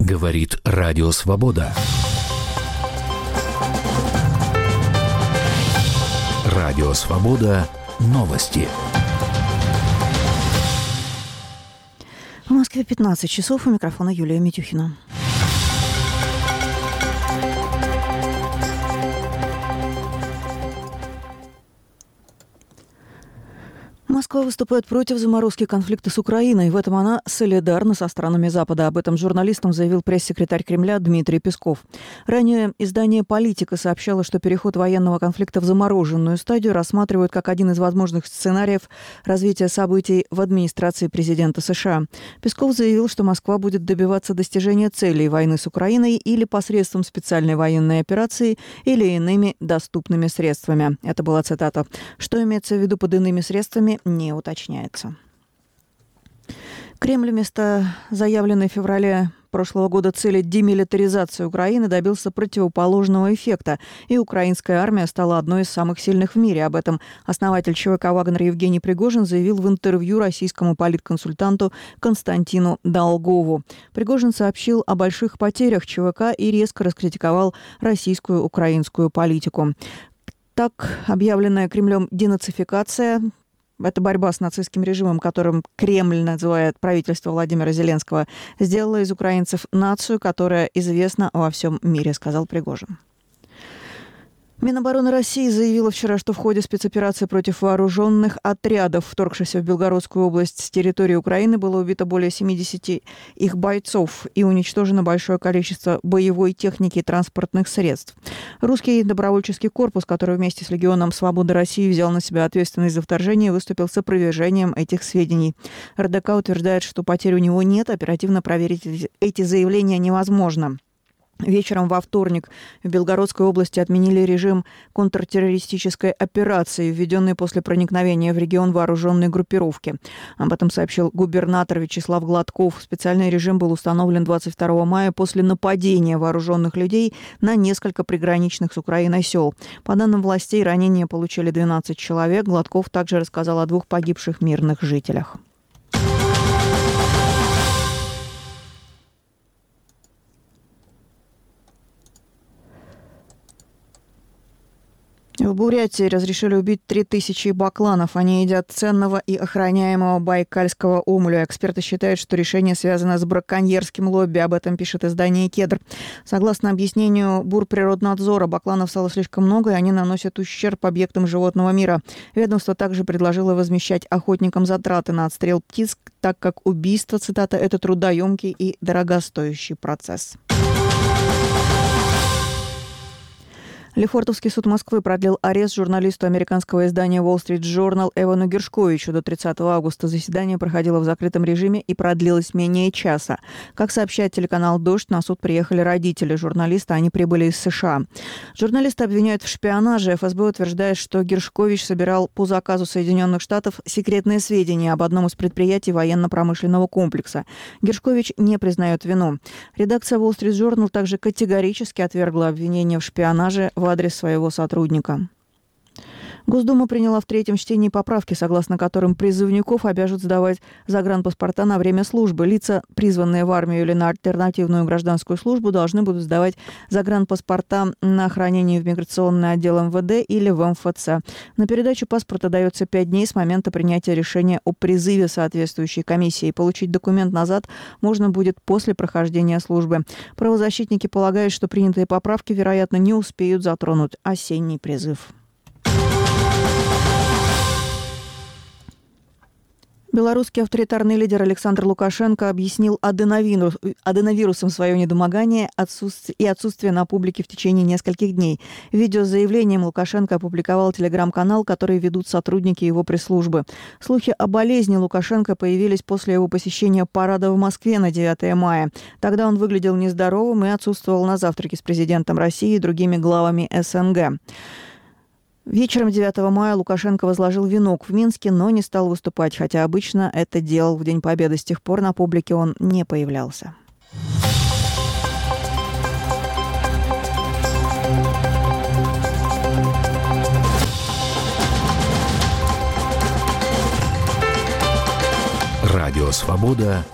Говорит Радио Свобода. Радио Свобода. Новости. В Москве 15 часов. У микрофона Юлия Митюхина. Москва выступает против заморозки конфликта с Украиной. В этом она солидарна со странами Запада. Об этом журналистам заявил пресс-секретарь Кремля Дмитрий Песков. Ранее издание «Политика» сообщало, что переход военного конфликта в замороженную стадию рассматривают как один из возможных сценариев развития событий в администрации президента США. Песков заявил, что Москва будет добиваться достижения целей войны с Украиной или посредством специальной военной операции, или иными доступными средствами. Это была цитата. Что имеется в виду под иными средствами, не уточняется. Кремль вместо заявленной в феврале прошлого года цели демилитаризации Украины добился противоположного эффекта, и украинская армия стала одной из самых сильных в мире. Об этом основатель ЧВК «Вагнер» Евгений Пригожин заявил в интервью российскому политконсультанту Константину Долгову. Пригожин сообщил о больших потерях ЧВК и резко раскритиковал российскую украинскую политику. Так, объявленная Кремлем денацификация – это борьба с нацистским режимом, которым Кремль называет правительство Владимира Зеленского, сделала из украинцев нацию, которая известна во всем мире, сказал Пригожин. Минобороны России заявила вчера, что в ходе спецоперации против вооруженных отрядов, вторгшихся в Белгородскую область с территории Украины, было убито более 70 их бойцов и уничтожено большое количество боевой техники и транспортных средств. Русский добровольческий корпус, который вместе с Легионом Свободы России взял на себя ответственность за вторжение, выступил с опровержением этих сведений. РДК утверждает, что потерь у него нет, оперативно проверить эти заявления невозможно. Вечером во вторник в Белгородской области отменили режим контртеррористической операции, введенный после проникновения в регион вооруженной группировки. Об этом сообщил губернатор Вячеслав Гладков. Специальный режим был установлен 22 мая после нападения вооруженных людей на несколько приграничных с Украиной сел. По данным властей, ранения получили 12 человек. Гладков также рассказал о 2 погибших мирных жителях. В Бурятии разрешили убить 3000 бакланов. Они едят ценного и охраняемого байкальского омуля. Эксперты считают, что решение связано с браконьерским лобби. Об этом пишет издание «Кедр». Согласно объяснению Бурприроднадзора, бакланов стало слишком много, и они наносят ущерб объектам животного мира. Ведомство также предложило возмещать охотникам затраты на отстрел птиц, так как убийство, цитата, это трудоемкий и дорогостоящий процесс. Лефортовский суд Москвы продлил арест журналисту американского издания Wall Street Journal Эвану Гершковичу до 30 августа. Заседание проходило в закрытом режиме и продлилось менее часа. Как сообщает телеканал «Дождь», на суд приехали родители журналиста, они прибыли из США. Журналиста обвиняют в шпионаже. ФСБ утверждает, что Гершкович собирал по заказу Соединенных Штатов секретные сведения об одном из предприятий военно-промышленного комплекса. Гершкович не признает вину. Редакция Wall Street Journal также категорически отвергла обвинения в шпионаже в адрес своего сотрудника. Госдума приняла в третьем чтении поправки, согласно которым призывников обяжут сдавать загранпаспорта на время службы. Лица, призванные в армию или на альтернативную гражданскую службу, должны будут сдавать загранпаспорта на хранение в миграционный отдел МВД или в МФЦ. На передачу паспорта дается 5 дней с момента принятия решения о призыве соответствующей комиссии. Получить документ назад можно будет после прохождения службы. Правозащитники полагают, что принятые поправки, вероятно, не успеют затронуть осенний призыв. Белорусский авторитарный лидер Александр Лукашенко объяснил аденовирусом свое недомогание и отсутствие на публике в течение нескольких дней. Видео с заявлением Лукашенко опубликовал телеграм-канал, который ведут сотрудники его пресс-службы. Слухи о болезни Лукашенко появились после его посещения парада в Москве на 9 мая. Тогда он выглядел нездоровым и отсутствовал на завтраке с президентом России и другими главами СНГ. Вечером 9 мая Лукашенко возложил венок в Минске, но не стал выступать, хотя обычно это делал в День Победы. С тех пор на публике он не появлялся. Радио «Свобода».